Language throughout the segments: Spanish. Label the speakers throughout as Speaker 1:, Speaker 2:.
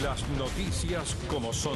Speaker 1: Las noticias como son.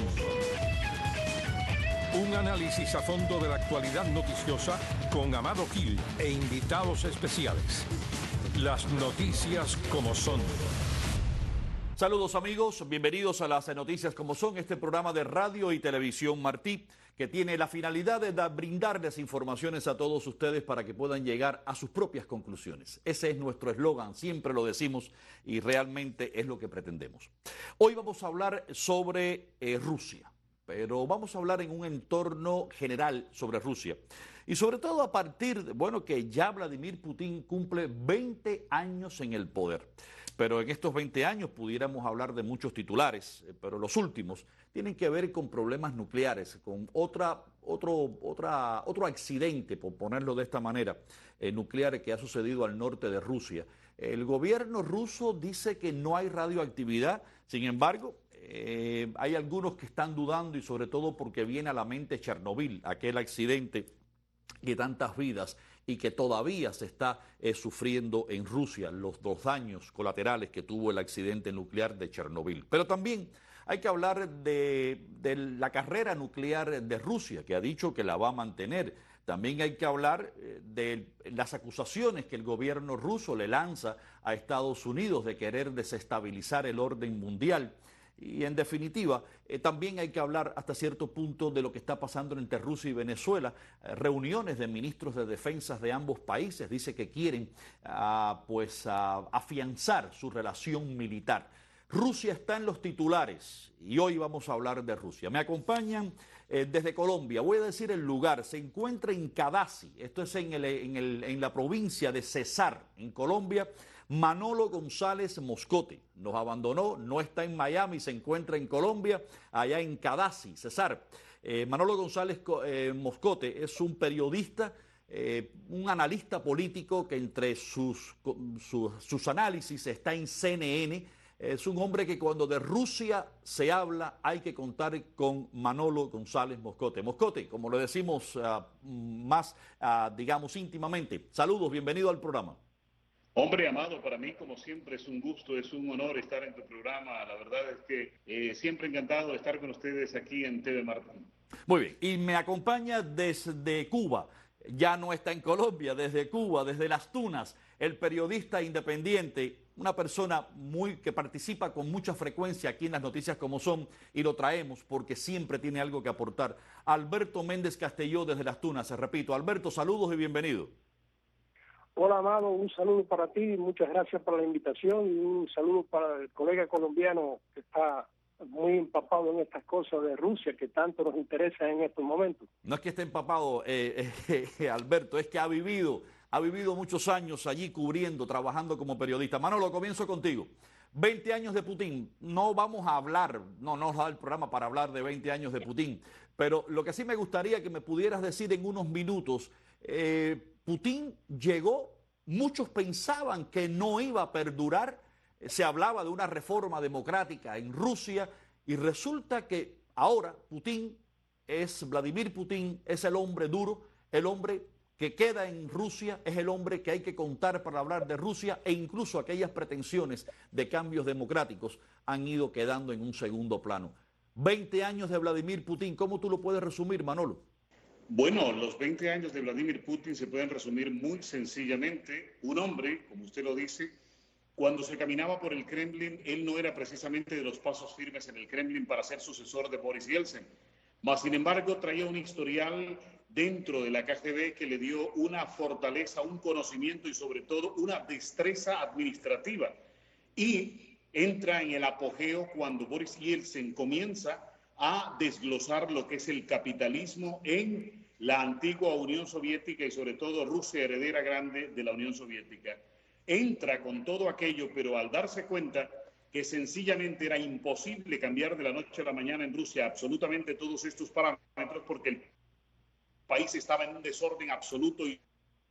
Speaker 1: Un análisis a fondo de la actualidad noticiosa con Amado Gil e invitados especiales. Las noticias como son.
Speaker 2: Saludos amigos, bienvenidos a las noticias como son, este programa de radio y televisión Martí, que tiene la finalidad de brindarles informaciones a todos ustedes para que puedan llegar a sus propias conclusiones. Ese es nuestro eslogan, siempre lo decimos y realmente es lo que pretendemos. Hoy vamos a hablar sobre Rusia, pero vamos a hablar en un entorno general sobre Rusia. Y sobre todo a partir de, que ya Vladimir Putin cumple 20 años en el poder. Pero en estos 20 años pudiéramos hablar de muchos titulares, pero los últimos tienen que ver con problemas nucleares, con otro accidente, por ponerlo de esta manera, nuclear que ha sucedido al norte de Rusia. El gobierno ruso dice que no hay radioactividad, sin embargo, hay algunos que están dudando y sobre todo porque viene a la mente Chernobyl, aquel accidente de tantas vidas y que todavía se está sufriendo en Rusia, los daños colaterales que tuvo el accidente nuclear de Chernobyl. Pero también hay que hablar de la carrera nuclear de Rusia, que ha dicho que la va a mantener. También hay que hablar de las acusaciones que el gobierno ruso le lanza a Estados Unidos de querer desestabilizar el orden mundial. Y en definitiva, también hay que hablar hasta cierto punto de lo que está pasando entre Rusia y Venezuela. Reuniones de ministros de defensa de ambos países dice que quieren afianzar su relación militar. Rusia está en los titulares y hoy vamos a hablar de Rusia. Me acompañan desde Colombia, voy a decir el lugar, se encuentra en Cadasi, esto es en la provincia de Cesar, en Colombia. Manolo González Moscote nos abandonó, no está en Miami, se encuentra en Colombia, allá en Cadasi, Cesar. Manolo González Moscote es un periodista, un analista político que entre sus análisis está en CNN. Es un hombre que cuando de Rusia se habla hay que contar con Manolo González Moscote. Moscote, como lo decimos digamos íntimamente. Saludos, bienvenido al programa.
Speaker 3: Hombre, Amado, para mí, como siempre, es un gusto, es un honor estar en tu programa. La verdad es que siempre encantado de estar con ustedes aquí en TV Martí.
Speaker 2: Muy bien, y me acompaña desde Cuba, ya no está en Colombia, desde Cuba, desde Las Tunas, el periodista independiente, una persona que participa con mucha frecuencia aquí en las noticias como son, y lo traemos porque siempre tiene algo que aportar. Alberto Méndez Castelló desde Las Tunas, repito. Alberto, saludos y bienvenido.
Speaker 4: Hola, Amado, un saludo para ti, muchas gracias por la invitación y un saludo para el colega colombiano que está muy empapado en estas cosas de Rusia que tanto nos interesa en estos momentos.
Speaker 2: No es que esté empapado, Alberto, es que ha vivido muchos años allí cubriendo, trabajando como periodista. Manolo, comienzo contigo. 20 años de Putin, no vamos a hablar, no nos da el programa para hablar de 20 años de Putin, pero lo que sí me gustaría que me pudieras decir en unos minutos, Putin llegó, muchos pensaban que no iba a perdurar, se hablaba de una reforma democrática en Rusia y resulta que ahora Vladimir Putin es el hombre duro, el hombre que queda en Rusia, es el hombre que hay que contar para hablar de Rusia e incluso aquellas pretensiones de cambios democráticos han ido quedando en un segundo plano. 20 años de Vladimir Putin, ¿cómo tú lo puedes resumir, Manolo?
Speaker 3: Bueno, los 20 años de Vladimir Putin se pueden resumir muy sencillamente. Un hombre, como usted lo dice, cuando se caminaba por el Kremlin, él no era precisamente de los pasos firmes en el Kremlin para ser sucesor de Boris Yeltsin. Mas, sin embargo, traía un historial dentro de la KGB que le dio una fortaleza, un conocimiento y sobre todo una destreza administrativa. Y entra en el apogeo cuando Boris Yeltsin comienza a desglosar lo que es el capitalismo en la antigua Unión Soviética y sobre todo Rusia, heredera grande de la Unión Soviética. Entra con todo aquello, pero al darse cuenta que sencillamente era imposible cambiar de la noche a la mañana en Rusia absolutamente todos estos parámetros porque el país estaba en un desorden absoluto, y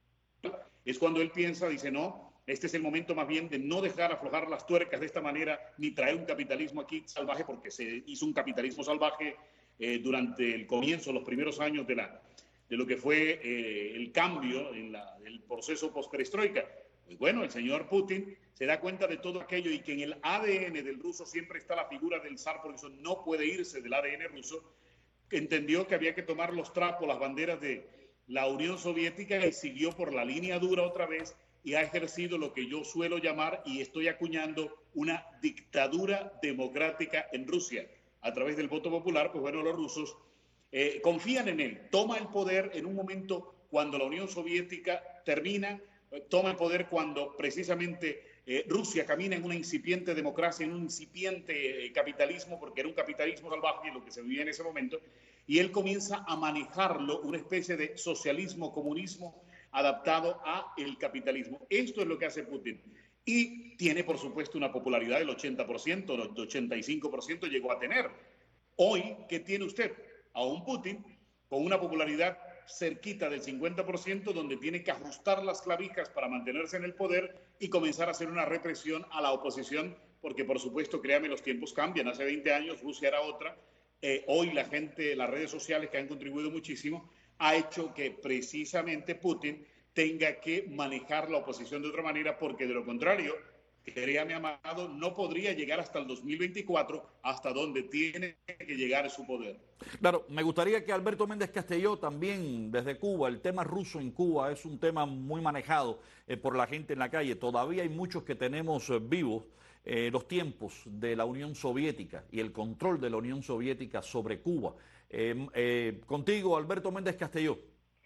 Speaker 3: es cuando él piensa, dice, no, este es el momento más bien de no dejar aflojar las tuercas de esta manera, ni traer un capitalismo aquí salvaje, porque se hizo un capitalismo salvaje durante el comienzo, los primeros años de lo que fue el cambio en el proceso post-perestroika. Pues bueno, el señor Putin se da cuenta de todo aquello y que en el ADN del ruso siempre está la figura del zar, porque eso no puede irse del ADN ruso. Entendió que había que tomar los trapos, las banderas de la Unión Soviética, y siguió por la línea dura otra vez y ha ejercido lo que yo suelo llamar, y estoy acuñando, una dictadura democrática en Rusia. A través del voto popular, pues bueno, los rusos confían en él. Toma el poder en un momento cuando la Unión Soviética termina, toma el poder cuando precisamente Rusia camina en una incipiente democracia, en un incipiente capitalismo, porque era un capitalismo salvaje lo que se vivía en ese momento, y él comienza a manejarlo, una especie de socialismo, comunismo adaptado a el capitalismo. Esto es lo que hace Putin. Y tiene, por supuesto, una popularidad del 80%, del 85% llegó a tener. Hoy, ¿qué tiene usted? A un Putin con una popularidad cerquita del 50%, donde tiene que ajustar las clavijas para mantenerse en el poder y comenzar a hacer una represión a la oposición, porque por supuesto, créame, los tiempos cambian. Hace 20 años Rusia era otra. Hoy la gente, las redes sociales, que han contribuido muchísimo, ha hecho que precisamente Putin tenga que manejar la oposición de otra manera, porque de lo contrario, créame, Amado, no podría llegar hasta el 2024, hasta donde tiene que llegar su poder.
Speaker 2: Claro, me gustaría que Alberto Méndez Castelló también, desde Cuba, el tema ruso en Cuba es un tema muy manejado por la gente en la calle. Todavía hay muchos que tenemos vivos los tiempos de la Unión Soviética y el control de la Unión Soviética sobre Cuba. Contigo, Alberto Méndez Castelló.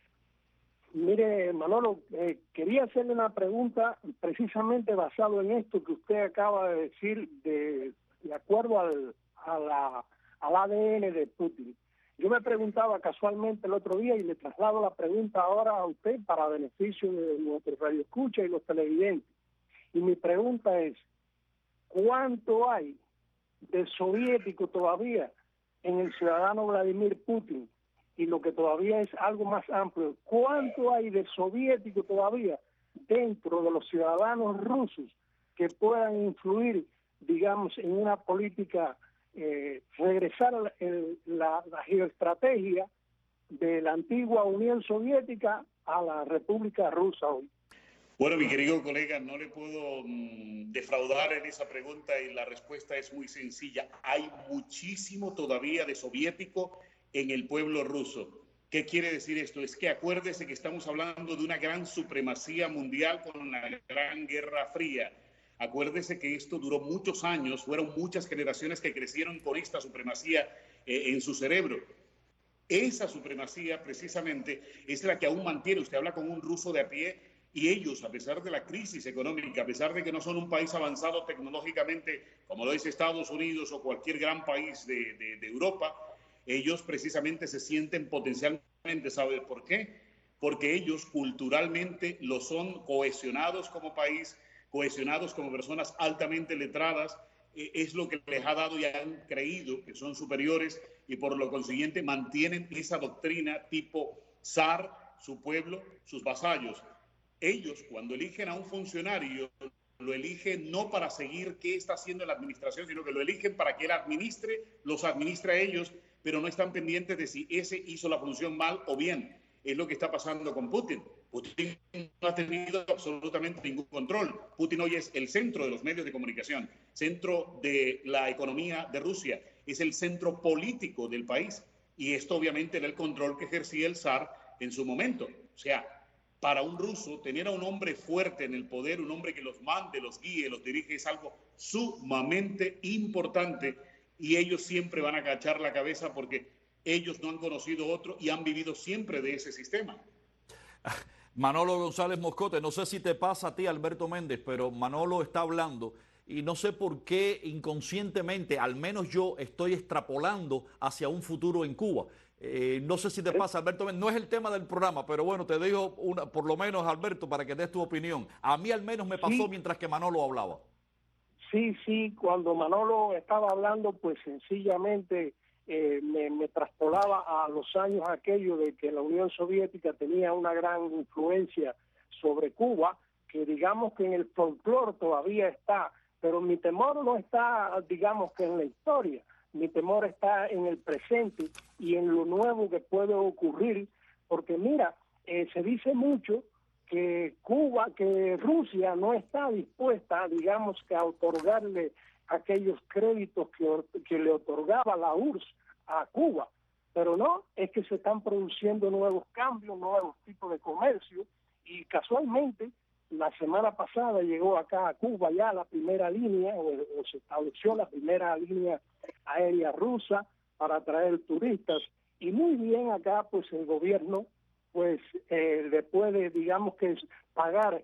Speaker 4: Mire, Manolo, quería hacerle una pregunta precisamente basado en esto que usted acaba de decir, de acuerdo al ADN de Putin. Yo me preguntaba casualmente el otro día, y le traslado la pregunta ahora a usted para beneficio de nuestros radioescuchas y los televidentes. Y mi pregunta es, ¿cuánto hay de soviético todavía en el ciudadano Vladimir Putin? Y lo que todavía es algo más amplio, ¿cuánto hay de soviético todavía dentro de los ciudadanos rusos que puedan influir, digamos, en una política, regresar a la geoestrategia de la antigua Unión Soviética a la República Rusa hoy?
Speaker 3: Bueno, mi querido colega, no le puedo defraudar en esa pregunta, y la respuesta es muy sencilla. Hay muchísimo todavía de soviético en el pueblo ruso. ¿Qué quiere decir esto? Es que acuérdese que estamos hablando de una gran supremacía mundial con la Gran Guerra Fría. Acuérdese que esto duró muchos años, fueron muchas generaciones que crecieron con esta supremacía en su cerebro. Esa supremacía precisamente es la que aún mantiene. Usted habla con un ruso de a pie y ellos, a pesar de la crisis económica, a pesar de que no son un país avanzado tecnológicamente como lo es Estados Unidos o cualquier gran país de Europa, ellos precisamente se sienten potencialmente, ¿sabe por qué? Porque ellos culturalmente lo son, cohesionados como país, cohesionados como personas altamente letradas, es lo que les ha dado y han creído que son superiores, y por lo consiguiente mantienen esa doctrina tipo zar, su pueblo, sus vasallos. Ellos, cuando eligen a un funcionario, lo eligen no para seguir qué está haciendo la administración, sino que lo eligen para que él administre, los administra a ellos, pero no están pendientes de si ese hizo la función mal o bien. Es lo que está pasando con Putin. Putin no ha tenido absolutamente ningún control. Putin hoy es el centro de los medios de comunicación, centro de la economía de Rusia, es el centro político del país. Y esto obviamente era el control que ejercía el zar en su momento. O sea, para un ruso, tener a un hombre fuerte en el poder, un hombre que los mande, los guíe, los dirige, es algo sumamente importante. Y ellos siempre van a agachar la cabeza porque ellos no han conocido otro y han vivido siempre de ese sistema.
Speaker 2: Manolo González Moscote, no sé si te pasa a ti, Alberto Méndez, pero Manolo está hablando y no sé por qué inconscientemente, al menos yo estoy extrapolando hacia un futuro en Cuba. No sé si te pasa, Alberto Méndez, no es el tema del programa, pero bueno, te digo por lo menos, Alberto, para que des tu opinión. A mí al menos me pasó mientras que Manolo hablaba.
Speaker 4: Sí, cuando Manolo estaba hablando, pues sencillamente me traspolaba a los años aquellos de que la Unión Soviética tenía una gran influencia sobre Cuba, que digamos que en el folclore todavía está, pero mi temor no está, digamos que en la historia, mi temor está en el presente y en lo nuevo que puede ocurrir, porque mira, se dice mucho que Rusia no está dispuesta, digamos, que a otorgarle aquellos créditos que le otorgaba la URSS a Cuba. Pero no, es que se están produciendo nuevos cambios, nuevos tipos de comercio, y casualmente la semana pasada llegó acá a Cuba ya la primera línea, o se estableció la primera línea aérea rusa para traer turistas, y muy bien acá pues el gobierno pues le puede, digamos que pagar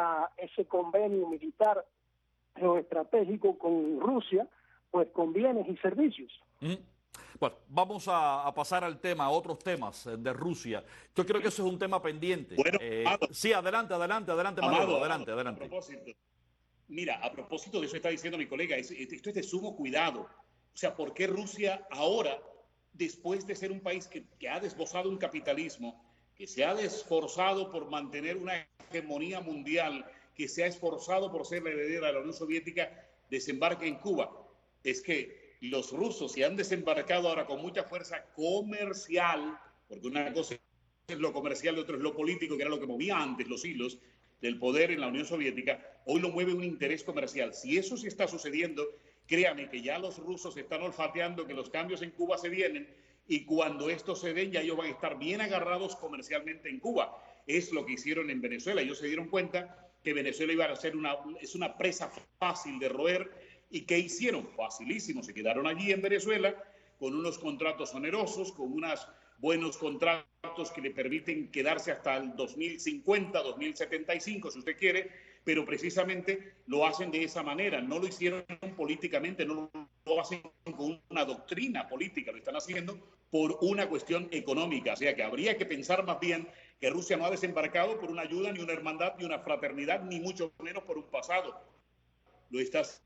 Speaker 4: ese convenio militar geoestratégico con Rusia, pues con bienes y servicios.
Speaker 2: Bueno, vamos a pasar al tema, a otros temas de Rusia. Yo creo que eso es un tema pendiente.
Speaker 3: Bueno,
Speaker 2: sí, adelante, Manolo, adelante.
Speaker 3: A propósito, mira, a propósito de eso está diciendo mi colega, esto es de sumo cuidado. O sea, ¿por qué Rusia ahora, después de ser un país que ha desbozado un capitalismo, que se ha esforzado por mantener una hegemonía mundial, que se ha esforzado por ser la heredera de la Unión Soviética, desembarca en Cuba? Es que los rusos se han desembarcado ahora con mucha fuerza comercial, porque una cosa es lo comercial y otra es lo político, que era lo que movía antes los hilos del poder en la Unión Soviética. Hoy lo mueve un interés comercial. Si eso sí está sucediendo, créame que ya los rusos están olfateando que los cambios en Cuba se vienen, y cuando estos se den ya ellos van a estar bien agarrados comercialmente en Cuba. Es lo que hicieron en Venezuela. Ellos se dieron cuenta que Venezuela iba a ser es una presa fácil de roer. ¿Y qué hicieron? Facilísimo, se quedaron allí en Venezuela con unos contratos onerosos, con unos buenos contratos que le permiten quedarse hasta el 2050, 2075, si usted quiere, pero precisamente lo hacen de esa manera, no lo hicieron políticamente, no lo hacen con una doctrina política, lo están haciendo por una cuestión económica, o sea que habría que pensar más bien que Rusia no ha desembarcado por una ayuda, ni una hermandad, ni una fraternidad, ni mucho menos por un pasado. Lo estás...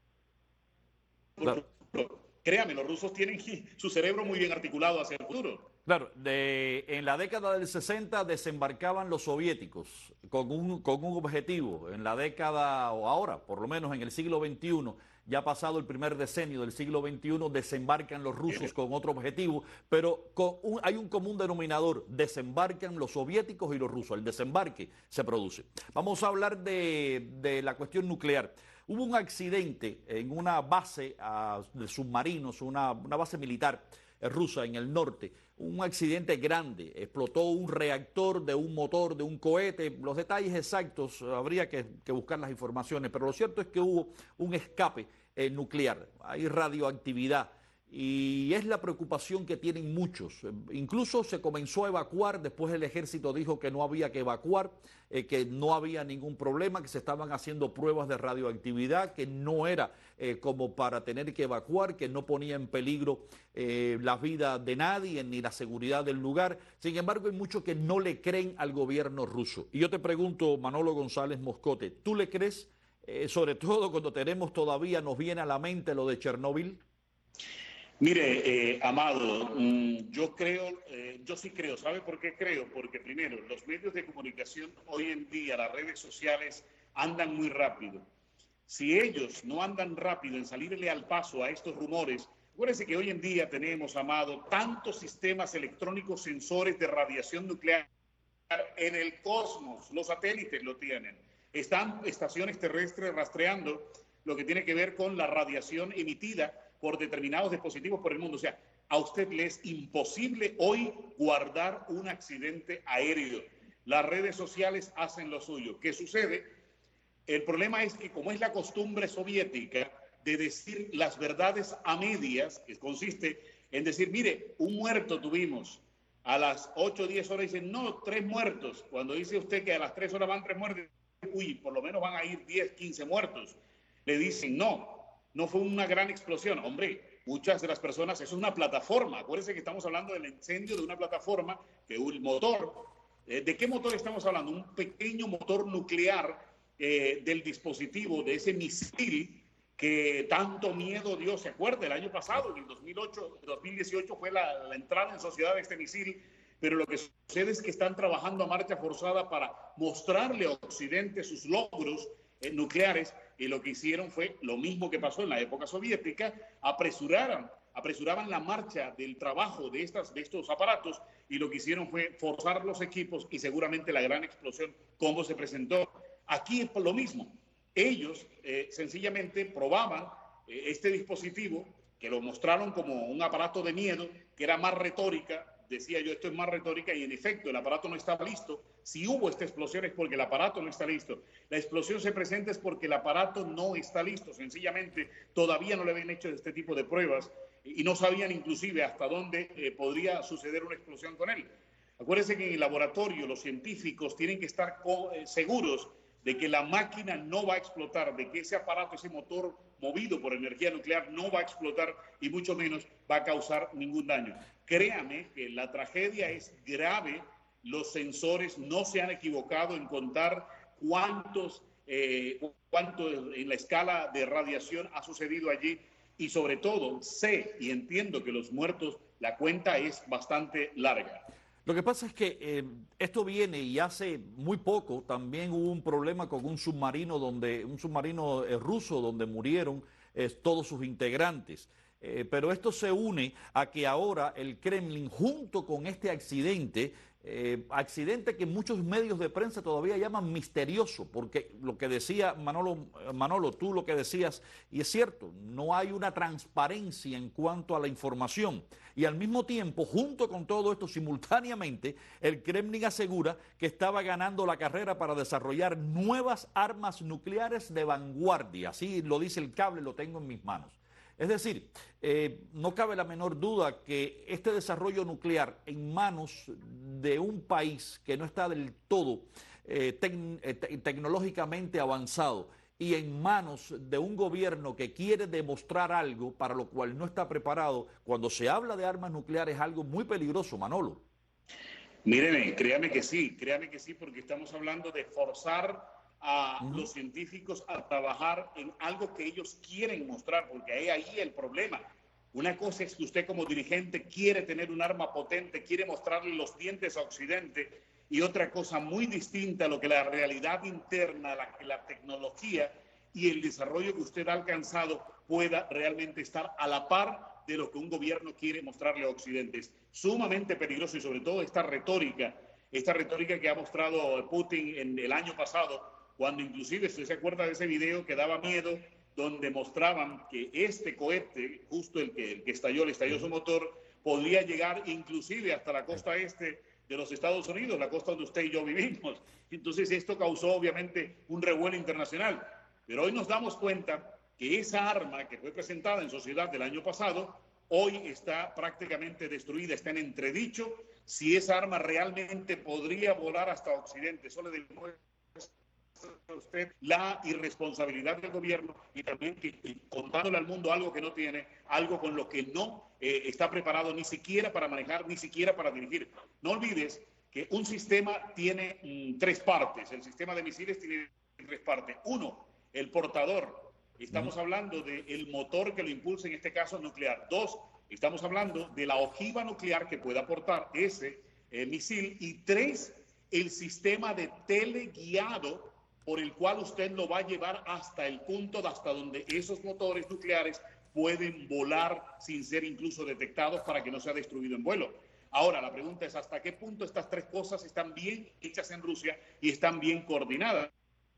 Speaker 2: Claro.
Speaker 3: Créame, los rusos tienen su cerebro muy bien articulado hacia el futuro.
Speaker 2: Claro, en la década del 60 desembarcaban los soviéticos con un objetivo. En la década, o ahora, por lo menos en el siglo XXI, ya pasado el primer decenio del siglo XXI, desembarcan los rusos con otro objetivo, pero hay un común denominador: desembarcan los soviéticos y los rusos. El desembarque se produce. Vamos a hablar de la cuestión nuclear. Hubo un accidente en una base de submarinos, una base militar rusa en el norte. Un accidente grande, explotó un reactor de un motor, de un cohete. Los detalles exactos habría que buscar las informaciones, pero lo cierto es que hubo un escape nuclear, hay radioactividad. Y es la preocupación que tienen muchos. Incluso se comenzó a evacuar, después el ejército dijo que no había que evacuar, que no había ningún problema, que se estaban haciendo pruebas de radioactividad, que no era como para tener que evacuar, que no ponía en peligro la vida de nadie ni la seguridad del lugar. Sin embargo, hay muchos que no le creen al gobierno ruso. Y yo te pregunto, Manolo González Moscote, ¿tú le crees? Sobre todo cuando todavía nos viene a la mente lo de Chernóbil.
Speaker 3: Mire, Amado, yo sí creo. ¿Sabe por qué creo? Porque primero, los medios de comunicación hoy en día, las redes sociales, andan muy rápido. Si ellos no andan rápido en salirle al paso a estos rumores, acuérdense que hoy en día tenemos, Amado, tantos sistemas electrónicos sensores de radiación nuclear en el cosmos, los satélites lo tienen. Están estaciones terrestres rastreando lo que tiene que ver con la radiación emitida por determinados dispositivos por el mundo. O sea, a usted le es imposible hoy guardar un accidente aéreo. Las redes sociales hacen lo suyo. ¿Qué sucede? El problema es que, como es la costumbre soviética de decir las verdades a medias, que consiste en decir, mire, un muerto tuvimos, a las 8 o 10 horas dicen, no, 3 muertos. Cuando dice usted que a las 3 horas van 3 muertos, uy, por lo menos van a ir 10, 15 muertos. Le dicen, no fue una gran explosión. Hombre, muchas de las personas, eso es una plataforma. Acuérdense que estamos hablando del incendio de una plataforma, que el motor, ¿de qué motor estamos hablando? Un pequeño motor nuclear del dispositivo, de ese misil que tanto miedo dio. ¿Se acuerda? El año pasado, en el 2018 fue la entrada en sociedad de este misil, pero lo que sucede es que están trabajando a marcha forzada para mostrarle a Occidente sus logros nucleares, y lo que hicieron fue lo mismo que pasó en la época soviética: apresuraron apresuraban la marcha del trabajo de estos aparatos, y lo que hicieron fue forzar los equipos, y seguramente la gran explosión como se presentó. Aquí es lo mismo. Ellos sencillamente probaban este dispositivo, que lo mostraron como un aparato de miedo, que era más retórica. Decía yo, esto es más retórica, y en efecto el aparato no estaba listo. Si hubo esta explosión es porque el aparato no está listo. La explosión se presenta es porque el aparato no está listo. Sencillamente todavía no le habían hecho este tipo de pruebas y no sabían inclusive hasta dónde podría suceder una explosión con él. Acuérdense que en el laboratorio los científicos tienen que estar seguros de que la máquina no va a explotar, de que ese aparato, ese motor movido por energía nuclear no va a explotar y mucho menos va a causar ningún daño. Créame que la tragedia es grave. Los sensores no se han equivocado en contar cuánto en la escala de radiación ha sucedido allí, y sobre todo sé y entiendo que los muertos, la cuenta es bastante larga.
Speaker 2: Lo que pasa es que esto viene, y hace muy poco también hubo un problema con un submarino ruso donde murieron todos sus integrantes. Pero esto se une a que ahora el Kremlin, junto con este accidente que muchos medios de prensa todavía llaman misterioso, porque lo que decía Manolo, tú lo que decías, y es cierto, no hay una transparencia en cuanto a la información. Y al mismo tiempo, junto con todo esto, simultáneamente, el Kremlin asegura que estaba ganando la carrera para desarrollar nuevas armas nucleares de vanguardia. Así lo dice el cable, lo tengo en mis manos. Es decir, no cabe la menor duda que este desarrollo nuclear en manos de un país que no está del todo tecnológicamente avanzado y en manos de un gobierno que quiere demostrar algo para lo cual no está preparado, cuando se habla de armas nucleares es algo muy peligroso, Manolo.
Speaker 3: Míreme, créame que sí, porque estamos hablando de forzar a los científicos a trabajar en algo que ellos quieren mostrar, porque hay ahí el problema. Una cosa es que usted como dirigente quiere tener un arma potente, quiere mostrarle los dientes a Occidente, y otra cosa muy distinta a lo que la realidad interna, la tecnología y el desarrollo que usted ha alcanzado pueda realmente estar a la par de lo que un gobierno quiere mostrarle a Occidente. Es sumamente peligroso, y sobre todo esta retórica que ha mostrado Putin en el año pasado, cuando inclusive, si se acuerda de ese video que daba miedo, donde mostraban que este cohete, justo el que estalló, le estalló su motor, podría llegar inclusive hasta la costa este de los Estados Unidos, la costa donde usted y yo vivimos. Entonces esto causó obviamente un revuelo internacional. Pero hoy nos damos cuenta que esa arma que fue presentada en sociedad del año pasado, hoy está prácticamente destruida, está en entredicho si esa arma realmente podría volar hasta Occidente. Eso le demuestra a usted la irresponsabilidad del gobierno, y también contándole al mundo algo que no tiene, algo con lo que no está preparado ni siquiera para manejar, ni siquiera para dirigir. No olvides que un sistema tiene tres partes. El sistema de misiles tiene tres partes. Uno, el portador. Estamos hablando del motor que lo impulsa, en este caso nuclear. Dos, estamos hablando de la ojiva nuclear que puede aportar ese misil. Y tres, el sistema de teleguiado por el cual usted lo va a llevar hasta el punto hasta donde esos motores nucleares pueden volar sin ser incluso detectados, para que no sea destruido en vuelo. Ahora, la pregunta es hasta qué punto estas tres cosas están bien hechas en Rusia y están bien coordinadas.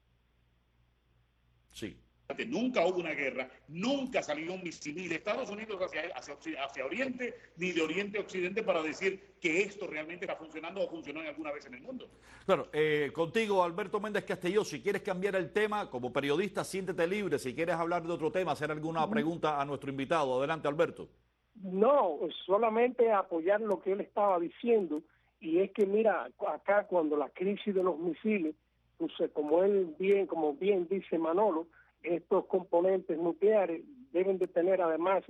Speaker 2: Sí.
Speaker 3: Nunca hubo una guerra, nunca salió un misil ni de Estados Unidos hacia Oriente, ni de Oriente a Occidente, para decir que esto realmente está funcionando o funcionó en alguna vez en el mundo.
Speaker 2: Claro, contigo, Alberto Méndez Castelló, si quieres cambiar el tema, como periodista, siéntete libre. Si quieres hablar de otro tema, hacer alguna pregunta a nuestro invitado. Adelante, Alberto.
Speaker 4: No, solamente apoyar lo que él estaba diciendo, y es que mira, acá cuando la crisis de los misiles, pues, como bien dice Manolo, estos componentes nucleares deben de tener además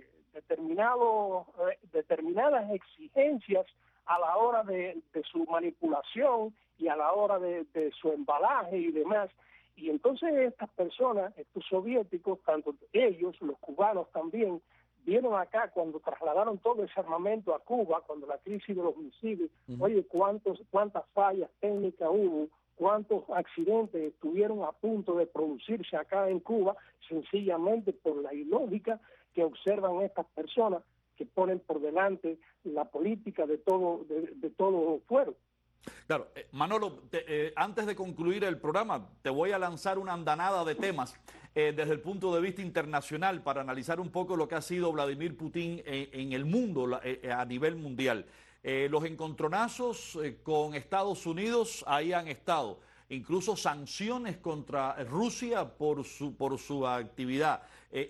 Speaker 4: determinadas exigencias a la hora de su manipulación y a la hora de su embalaje y demás. Y entonces estas personas, estos soviéticos, tanto ellos, los cubanos también, vieron acá cuando trasladaron todo ese armamento a Cuba, cuando la crisis de los misiles, oye, cuántas fallas técnicas hubo, cuántos accidentes estuvieron a punto de producirse acá en Cuba, sencillamente por la ilógica que observan estas personas que ponen por delante la política de todo fuero.
Speaker 2: Claro, Manolo, antes de concluir el programa, te voy a lanzar una andanada de temas desde el punto de vista internacional para analizar un poco lo que ha sido Vladimir Putin en el mundo, a nivel mundial. Los encontronazos con Estados Unidos ahí han estado, incluso sanciones contra Rusia por su actividad.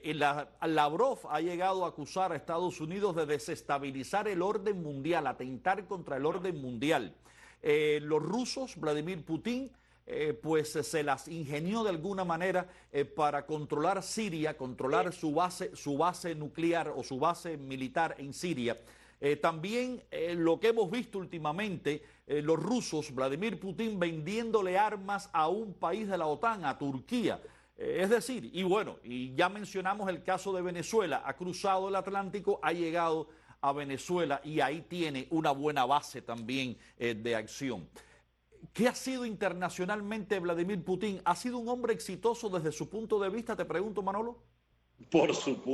Speaker 2: Lavrov ha llegado a acusar a Estados Unidos de desestabilizar el orden mundial, atentar contra el orden mundial. Los rusos, Vladimir Putin, pues se las ingenió de alguna manera para controlar Siria, controlar su base nuclear o su base militar en Siria. También lo que hemos visto últimamente, los rusos, Vladimir Putin vendiéndole armas a un país de la OTAN, a Turquía. Es decir, y bueno, y ya mencionamos el caso de Venezuela, ha cruzado el Atlántico, ha llegado a Venezuela y ahí tiene una buena base también de acción. ¿Qué ha sido internacionalmente Vladimir Putin? ¿Ha sido un hombre exitoso desde su punto de vista, te pregunto, Manolo?
Speaker 3: Por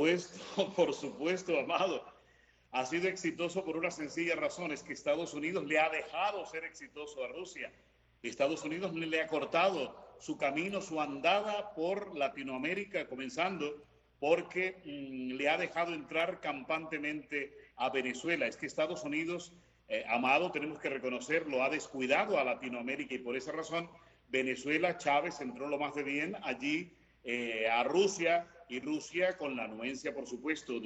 Speaker 3: supuesto, Amado. Ha sido exitoso por una sencilla razón, es que Estados Unidos le ha dejado ser exitoso a Rusia. Estados Unidos le ha cortado su camino, su andada por Latinoamérica, comenzando porque le ha dejado entrar campantemente a Venezuela. Es que Estados Unidos, Amado, tenemos que reconocerlo, ha descuidado a Latinoamérica y por esa razón Venezuela, Chávez entró lo más de bien allí a Rusia y Rusia, con la anuencia, por supuesto,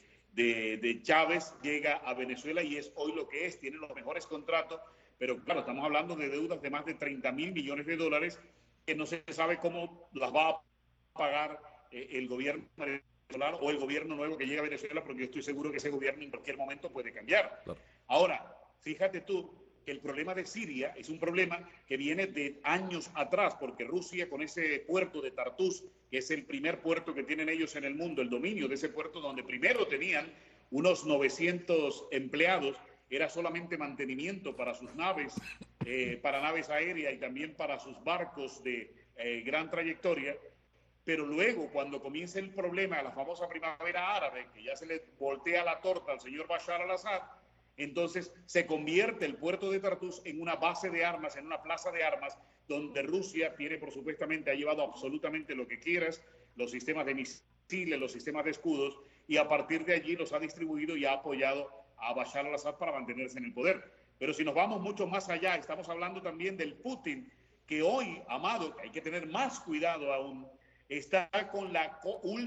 Speaker 3: de Chávez, llega a Venezuela y es hoy lo que es, tiene los mejores contratos, pero claro, estamos hablando de deudas de más de 30.000 millones de dólares que no se sabe cómo las va a pagar el gobierno venezolano o el gobierno nuevo que llega a Venezuela, porque yo estoy seguro que ese gobierno en cualquier momento puede cambiar. Claro. Ahora, fíjate tú que el problema de Siria es un problema que viene de años atrás, porque Rusia, con ese puerto de Tartus, que es el primer puerto que tienen ellos en el mundo, el dominio de ese puerto donde primero tenían unos 900 empleados, era solamente mantenimiento para sus naves, para naves aéreas y también para sus barcos de gran trayectoria. Pero luego, cuando comienza el problema de la famosa primavera árabe, que ya se le voltea la torta al señor Bashar al-Assad, entonces se convierte el puerto de Tartus en una base de armas, en una plaza de armas, donde Rusia tiene, por supuestamente, ha llevado absolutamente lo que quieras, los sistemas de misiles, los sistemas de escudos, y a partir de allí los ha distribuido y ha apoyado a Bashar al-Assad para mantenerse en el poder. Pero si nos vamos mucho más allá, estamos hablando también del Putin, que hoy, Amado, hay que tener más cuidado aún, está con la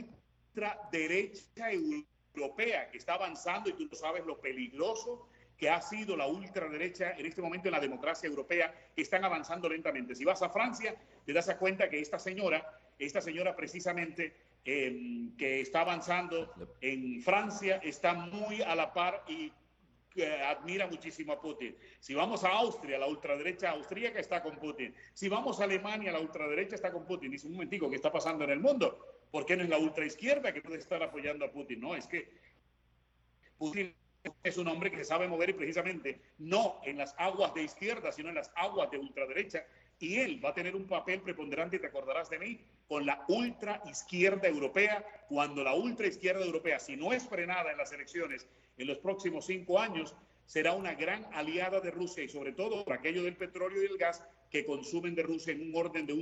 Speaker 3: ultraderecha europea, que está avanzando, y tú lo sabes lo peligroso que ha sido la ultraderecha en este momento en la democracia europea, que están avanzando lentamente. Si vas a Francia, te das cuenta que esta señora precisamente que está avanzando en Francia está muy a la par y admira muchísimo a Putin. Si vamos a Austria, la ultraderecha austríaca está con Putin. Si vamos a Alemania, la ultraderecha está con Putin. Dice, un momentico, ¿qué está pasando en el mundo? ¿Por qué no es la ultraizquierda que puede estar apoyando a Putin? No, es que Putin es un hombre que sabe mover y precisamente no en las aguas de izquierda, sino en las aguas de ultraderecha. Y él va a tener un papel preponderante, y te acordarás de mí, con la ultraizquierda europea, cuando la ultraizquierda europea, si no es frenada en las elecciones en los próximos 5 años, será una gran aliada de Rusia y sobre todo por aquello del petróleo y el gas que consumen de Rusia en un orden de un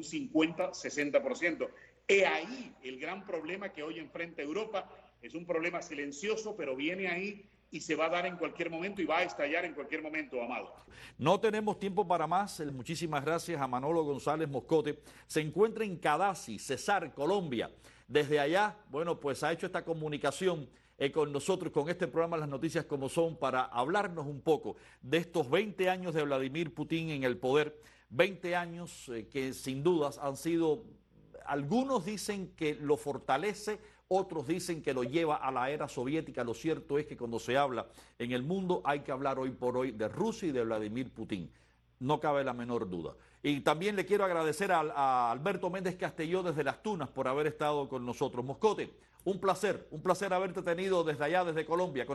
Speaker 3: 50-60%. He ahí el gran problema que hoy enfrenta Europa. Es un problema silencioso, pero viene ahí y se va a dar en cualquier momento y va a estallar en cualquier momento, Amado.
Speaker 2: No tenemos tiempo para más. Muchísimas gracias a Manolo González Moscote. Se encuentra en Cadasi, Cesar, Colombia. Desde allá, bueno, pues ha hecho esta comunicación con nosotros, con este programa Las Noticias Como Son, para hablarnos un poco de estos 20 años de Vladimir Putin en el poder. 20 años que sin dudas han sido, algunos dicen que lo fortalece, otros dicen que lo lleva a la era soviética. Lo cierto es que cuando se habla en el mundo hay que hablar hoy por hoy de Rusia y de Vladimir Putin. No cabe la menor duda. Y también le quiero agradecer a Alberto Méndez Castelló desde Las Tunas por haber estado con nosotros. Moscote, un placer haberte tenido desde allá, desde Colombia.